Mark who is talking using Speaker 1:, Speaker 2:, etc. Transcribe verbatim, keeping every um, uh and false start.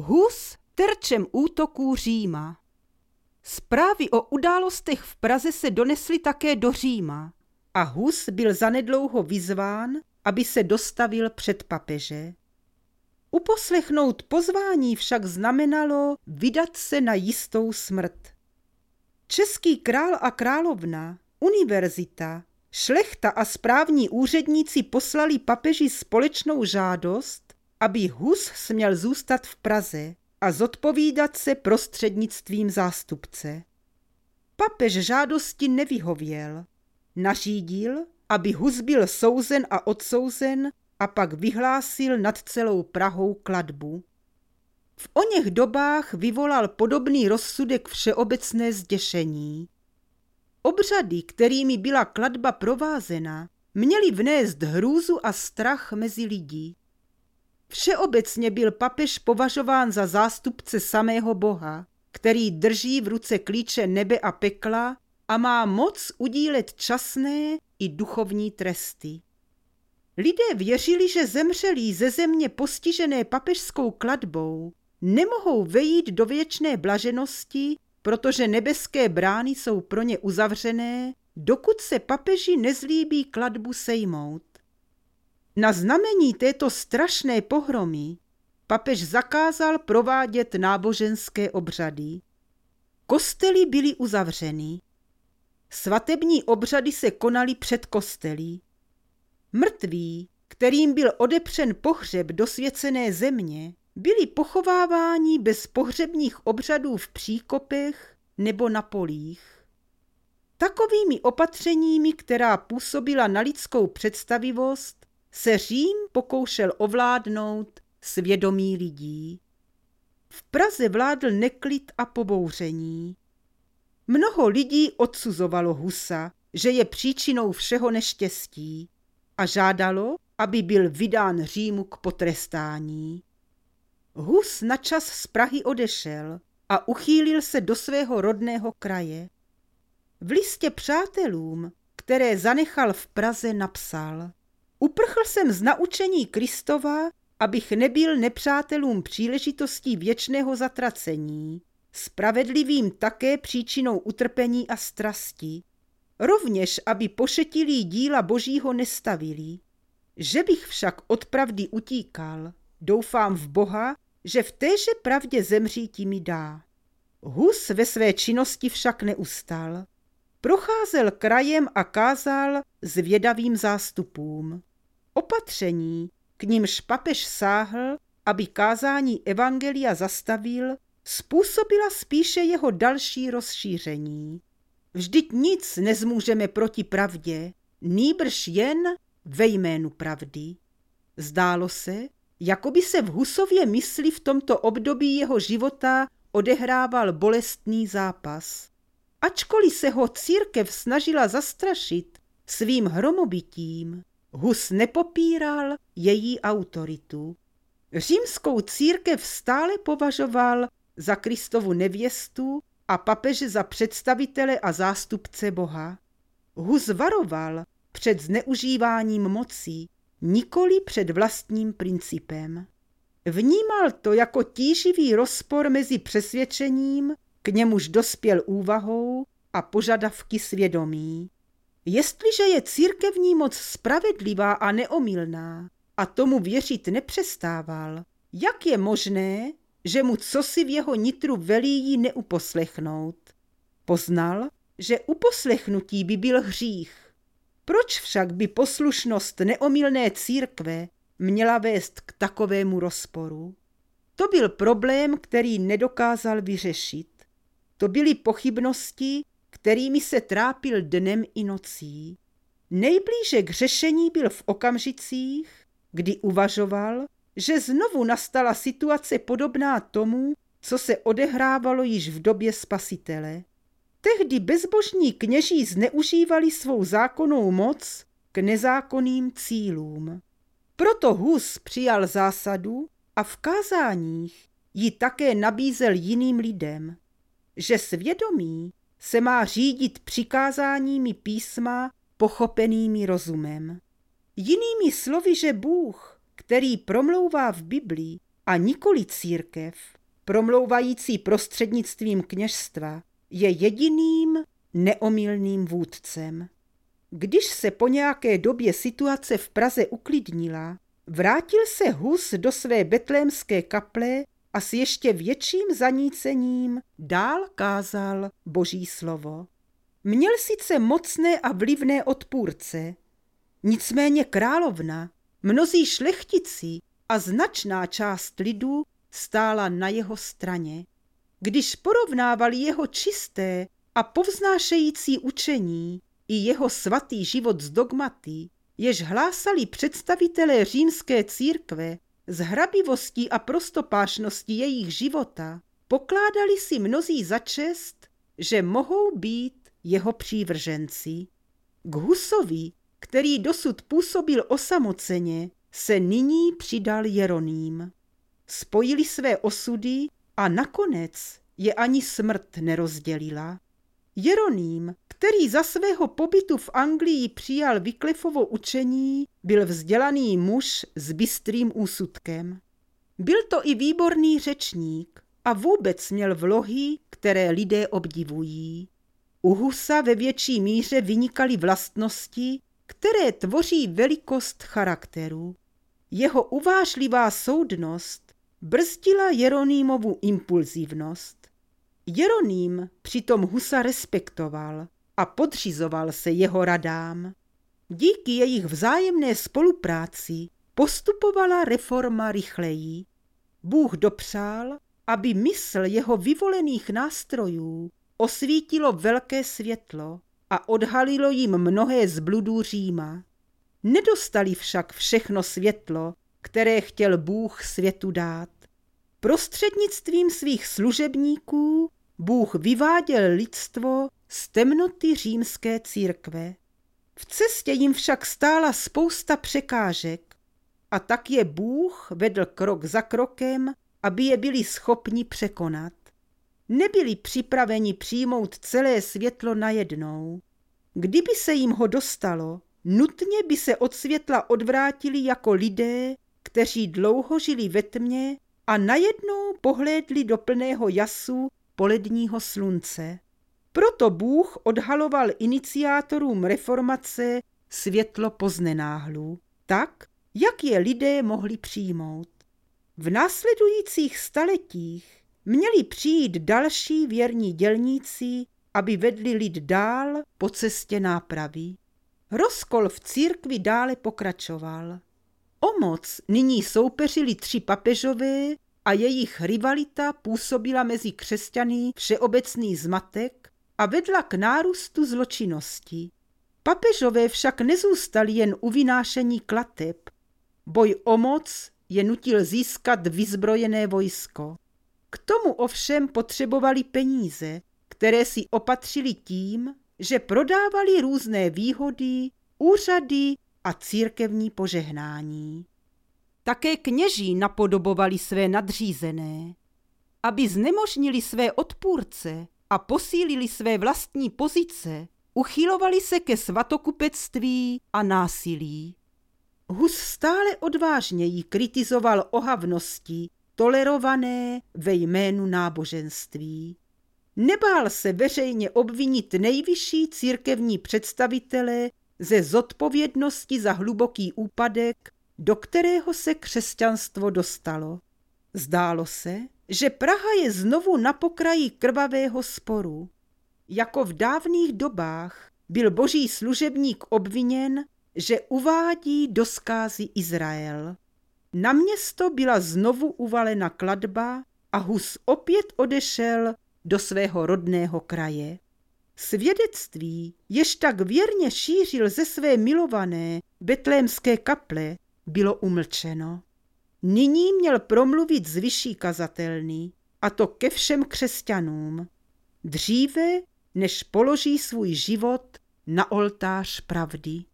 Speaker 1: Hus terčem útoků Říma. Zprávy o událostech v Praze se donesly také do Říma a Hus byl zanedlouho vyzván, aby se dostavil před papeže. Uposlechnout pozvání však znamenalo vydat se na jistou smrt. Český král a královna, univerzita, šlechta a správní úředníci poslali papeži společnou žádost, aby Hus směl zůstat v Praze a zodpovídat se prostřednictvím zástupce. Papež žádosti nevyhověl. Nařídil, aby Hus byl souzen a odsouzen a pak vyhlásil nad celou Prahou klatbu. V oněch dobách vyvolal podobný rozsudek všeobecné zděšení. Obřady, kterými byla klatba provázena, měly vnést hrůzu a strach mezi lidi. Všeobecně byl papež považován za zástupce samého Boha, který drží v ruce klíče nebe a pekla a má moc udílet časné i duchovní tresty. Lidé věřili, že zemřelí ze země postižené papežskou klatbou nemohou vejít do věčné blaženosti, protože nebeské brány jsou pro ně uzavřené, dokud se papeži nezlíbí klatbu sejmout. Na znamení této strašné pohromy papež zakázal provádět náboženské obřady. Kostely byly uzavřeny. Svatební obřady se konaly před kostely. Mrtví, kterým byl odepřen pohřeb do svěcené země, byli pochováváni bez pohřebních obřadů v příkopech nebo na polích. Takovými opatřeními, která působila na lidskou představivost, se Řím pokoušel ovládnout svědomí lidí. V Praze vládl neklid a pobouření. Mnoho lidí odsuzovalo Husa, že je příčinou všeho neštěstí, a žádalo, aby byl vydán Římu k potrestání. Hus načas z Prahy odešel a uchýlil se do svého rodného kraje. V listě přátelům, které zanechal v Praze, napsal: Uprchl jsem z naučení Kristova, abych nebyl nepřátelům příležitostí věčného zatracení, spravedlivým také příčinou utrpení a strasti, rovněž aby pošetilí díla Božího nestavili. Že bych však od pravdy utíkal, doufám v Boha, že v téže pravdě zemříti mi dá. Hus ve své činnosti však neustal. Procházel krajem a kázal zvědavým zástupům. Opatření, k nimž papež sáhl, aby kázání evangelia zastavil, způsobila spíše jeho další rozšíření. Vždyť nic nezmůžeme proti pravdě, nýbrž jen ve jménu pravdy. Zdálo se, jako by se v Husově mysli v tomto období jeho života odehrával bolestný zápas. Ačkoliv se ho církev snažila zastrašit svým hromobytím, Hus nepopíral její autoritu. Římskou církev stále považoval za Kristovu nevěstu a papeže za představitele a zástupce Boha. Hus varoval před zneužíváním moci, nikoli před vlastním principem. Vnímal to jako tíživý rozpor mezi přesvědčením, k němuž dospěl úvahou, a požadavky svědomí. Jestliže je církevní moc spravedlivá a neomylná a tomu věřit nepřestával, jak je možné, že mu cosi v jeho nitru velí ji neuposlechnout? Poznal, že uposlechnutí by byl hřích. Proč však by poslušnost neomylné církve měla vést k takovému rozporu? To byl problém, který nedokázal vyřešit. To byly pochybnosti, kterými se trápil dnem i nocí. Nejblíže k řešení byl v okamžicích, kdy uvažoval, že znovu nastala situace podobná tomu, co se odehrávalo již v době Spasitele. Tehdy bezbožní kněží zneužívali svou zákonnou moc k nezákonným cílům. Proto Hus přijal zásadu a v kázáních ji také nabízel jiným lidem, že svědomí se má řídit přikázáními písma pochopenými rozumem. Jinými slovy, že Bůh, který promlouvá v Biblii, a nikoli církev, promlouvající prostřednictvím kněžstva, je jediným neomylným vůdcem. Když se po nějaké době situace v Praze uklidnila, vrátil se Hus do své betlémské kaple a s ještě větším zanícením dál kázal Boží slovo. Měl sice mocné a vlivné odpůrce, nicméně královna, mnozí šlechtici a značná část lidu stála na jeho straně. Když porovnávali jeho čisté a povznášející učení i jeho svatý život s dogmaty, jež hlásali představitelé římské církve, s hrabivostí a prostopášností jejich života, pokládali si mnozí za čest, že mohou být jeho přívrženci. K Husovi, který dosud působil osamoceně, se nyní přidal Jeroným. Spojili své osudy a nakonec je ani smrt nerozdělila. Jeroným, který za svého pobytu v Anglii přijal Wycliffovo učení, byl vzdělaný muž s bystrým úsudkem. Byl to i výborný řečník a vůbec měl vlohy, které lidé obdivují. U Husa ve větší míře vynikaly vlastnosti, které tvoří velikost charakteru. Jeho uvážlivá soudnost brzdila Jeronýmovu impulzivnost. Jeroným přitom Husa respektoval a podřizoval se jeho radám. Díky jejich vzájemné spolupráci postupovala reforma rychleji. Bůh dopřál, aby mysl jeho vyvolených nástrojů osvítilo velké světlo a odhalilo jim mnohé z bludů Říma. Nedostali však všechno světlo, které chtěl Bůh světu dát. Prostřednictvím svých služebníků Bůh vyváděl lidstvo z temnoty římské církve. V cestě jim však stála spousta překážek a tak je Bůh vedl krok za krokem, aby je byli schopni překonat. Nebyli připraveni přijmout celé světlo najednou. Kdyby se jim ho dostalo, nutně by se od světla odvrátili jako lidé, kteří dlouho žili ve tmě a najednou pohlédli do plného jasu poledního slunce. Proto Bůh odhaloval iniciátorům reformace světlo poznenáhlu, tak, jak je lidé mohli přijmout. V následujících staletích měli přijít další věrní dělníci, aby vedli lid dál po cestě nápravy. Rozkol v církvi dále pokračoval. O moc nyní soupeřili tři papežové a jejich rivalita působila mezi křesťany všeobecný zmatek a vedla k nárůstu zločinnosti. Papežové však nezůstali jen u vynášení klateb. Boj o moc je nutil získat vyzbrojené vojsko. K tomu ovšem potřebovali peníze, které si opatřili tím, že prodávali různé výhody, úřady a církevní požehnání. Také kněží napodobovali své nadřízené. Aby znemožnili své odpůrce a posílili své vlastní pozice, uchylovali se ke svatokupectví a násilí. Hus stále odvážněji kritizoval ohavnosti tolerované ve jménu náboženství. Nebál se veřejně obvinit nejvyšší církevní představitele ze zodpovědnosti za hluboký úpadek, do kterého se křesťanstvo dostalo. Zdálo se, že Praha je znovu na pokraji krvavého sporu. Jako v dávných dobách byl boží služebník obviněn, že uvádí do zkázy Izrael. Na město byla znovu uvalena klatba a Hus opět odešel do svého rodného kraje. Svědectví, jež tak věrně šířil ze své milované betlémské kaple, bylo umlčeno. Nyní měl promluvit z vyšší kazatelny, a to ke všem křesťanům, dříve, než položí svůj život na oltář pravdy.